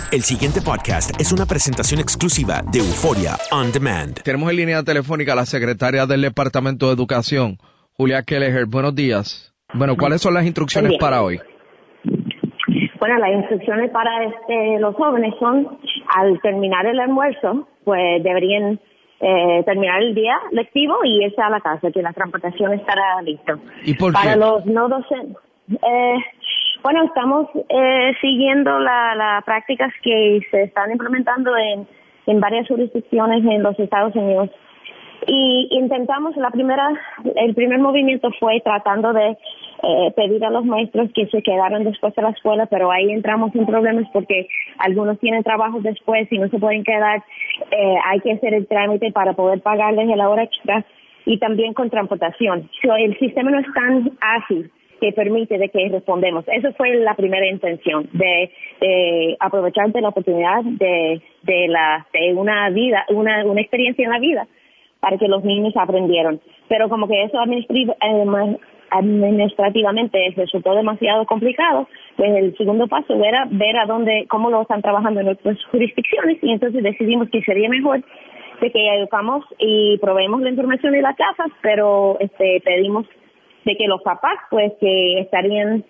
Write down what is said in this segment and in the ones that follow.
El siguiente podcast es una presentación exclusiva de Euforia On Demand. Tenemos en línea telefónica a la secretaria del Departamento de Educación, Julia Kelleher. Buenos días. Bueno, ¿cuáles son las instrucciones para hoy? Bueno, las instrucciones para los jóvenes son, al terminar el almuerzo, pues deberían terminar el día lectivo y irse a la casa, que la transportación estará lista. ¿Y por qué? Para los no docentes, bueno, estamos siguiendo las prácticas que se están implementando en varias jurisdicciones en los Estados Unidos. Y intentamos, el primer movimiento fue tratando de pedir a los maestros que se quedaran después de la escuela, pero ahí entramos en problemas porque algunos tienen trabajo después y no se pueden quedar. Hay que hacer el trámite para poder pagarles la hora extra y también con transportación. El sistema no es tan ágil que permite de que respondemos. Eso fue la primera intención, de aprovechar de la oportunidad de una vida, una experiencia en la vida, para que los niños aprendieran. Pero como que eso administrativamente resultó demasiado complicado, pues el segundo paso era ver cómo lo están trabajando en otras jurisdicciones, y entonces decidimos que sería mejor de que educamos y proveemos la información de las casas, pero pedimos de que los papás, pues, que estarían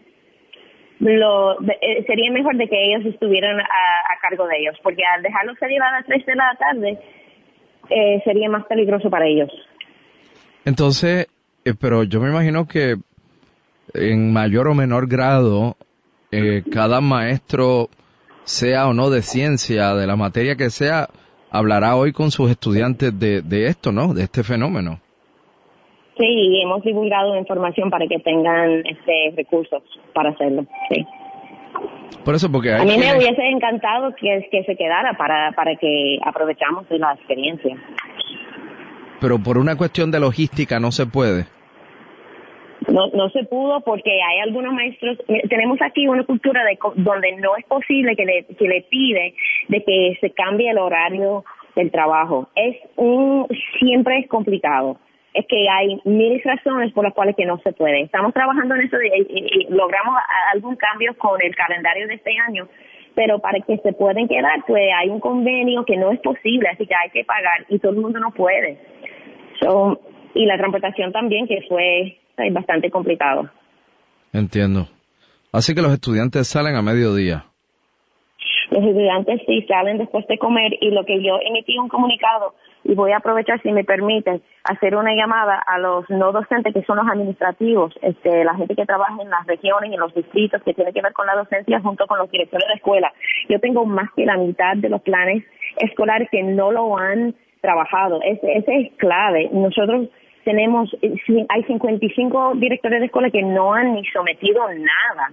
sería mejor de que ellos estuvieran a cargo de ellos, porque al dejarlos salir a las 3 de la tarde sería más peligroso para ellos. Entonces, pero yo me imagino que en mayor o menor grado, cada maestro, sea o no de ciencia, de la materia que sea, hablará hoy con sus estudiantes de esto, ¿no? De este fenómeno. Sí, hemos divulgado información para que tengan recursos para hacerlo, sí. Por eso, porque a mí me hubiese encantado que se quedara para que aprovechamos de la experiencia. Pero por una cuestión de logística no se puede. No se pudo porque hay algunos maestros, tenemos aquí una cultura donde no es posible que le pide de que se cambie el horario del trabajo. Siempre es complicado. Es que hay mil razones por las cuales que no se puede. Estamos trabajando en eso y logramos algún cambio con el calendario de este año, pero para que se puedan quedar, pues hay un convenio que no es posible, así que hay que pagar y todo el mundo no puede. Y la transportación también, que fue bastante complicado. Entiendo. Así que los estudiantes salen a mediodía. Los estudiantes sí salen después de comer, y lo que yo emití un comunicado, y voy a aprovechar, si me permiten, hacer una llamada a los no docentes, que son los administrativos, la gente que trabaja en las regiones y en los distritos, que tiene que ver con la docencia, junto con los directores de escuela. Yo tengo más que la mitad de los planes escolares que no lo han trabajado. Ese es clave. Nosotros hay 55 directores de escuela que no han ni sometido nada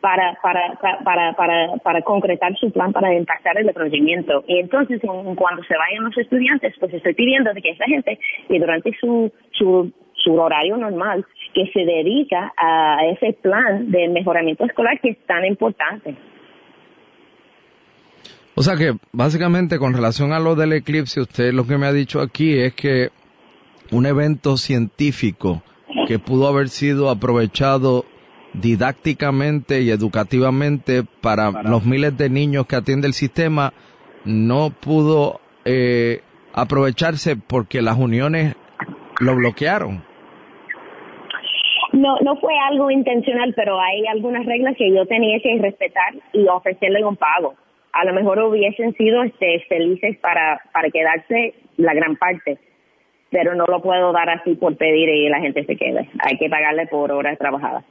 para concretar su plan para impactar el procedimiento. Y entonces, cuando se vayan los estudiantes, pues estoy pidiendo de que esa gente, que durante su horario normal, que se dedica a ese plan de mejoramiento escolar que es tan importante. O sea que, básicamente, con relación a lo del eclipse, usted lo que me ha dicho aquí es que un evento científico que pudo haber sido aprovechado didácticamente y educativamente para los miles de niños que atiende el sistema, no pudo aprovecharse porque las uniones lo bloquearon. No fue algo intencional, pero hay algunas reglas que yo tenía que respetar y ofrecerle un pago. A lo mejor hubiesen sido felices para quedarse la gran parte, pero no lo puedo dar así por pedir y la gente se quede. Hay que pagarle por horas trabajadas.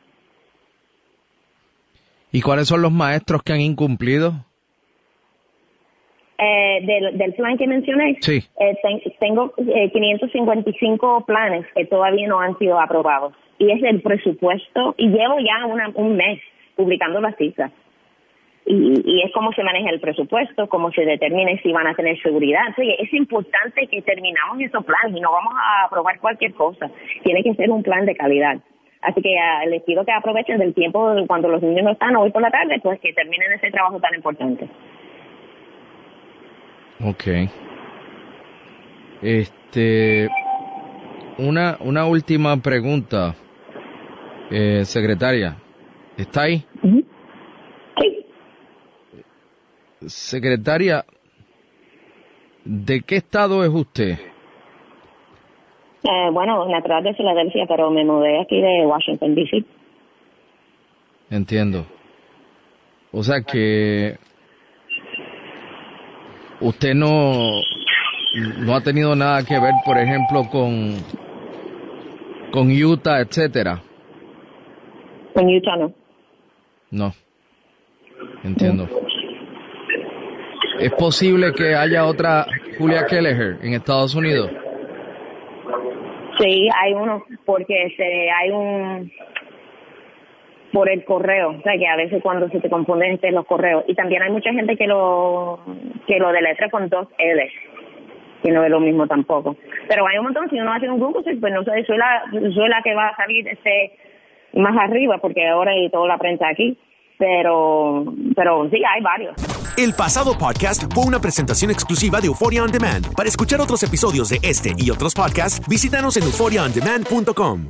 ¿Y cuáles son los maestros que han incumplido? Del plan que mencioné, sí. Tengo 555 planes que todavía no han sido aprobados. Y es el presupuesto, y llevo ya un mes publicando las cifras. Y es cómo se maneja el presupuesto, cómo se determine si van a tener seguridad. Oye, es importante que terminamos esos planes y no vamos a aprobar cualquier cosa. Tiene que ser un plan de calidad. Así que les pido que aprovechen del tiempo cuando los niños no están hoy por la tarde, pues que terminen ese trabajo tan importante. Okay. Una última pregunta, secretaria. ¿Está ahí? Uh-huh. Sí. Secretaria, ¿de qué estado es usted? Bueno, natural de Filadelfia, pero me mudé aquí de Washington, D.C. Entiendo. O sea que usted no ha tenido nada que ver, por ejemplo, con Utah, etcétera. Con Utah no. No. Entiendo. ¿Es posible que haya otra Julia Kelleher en Estados Unidos? Sí, hay uno, porque hay un por el correo, o sea que a veces cuando se te confunden entre los correos, y también hay mucha gente que lo deletra con 2 L's, que no es lo mismo tampoco. Pero hay un montón, si uno hace un Google, pues no sé, soy la que va a salir más arriba, porque ahora hay toda la prensa aquí, pero sí, hay varios. El pasado podcast fue una presentación exclusiva de Euphoria On Demand. Para escuchar otros episodios de este y otros podcasts, visítanos en euphoriaondemand.com.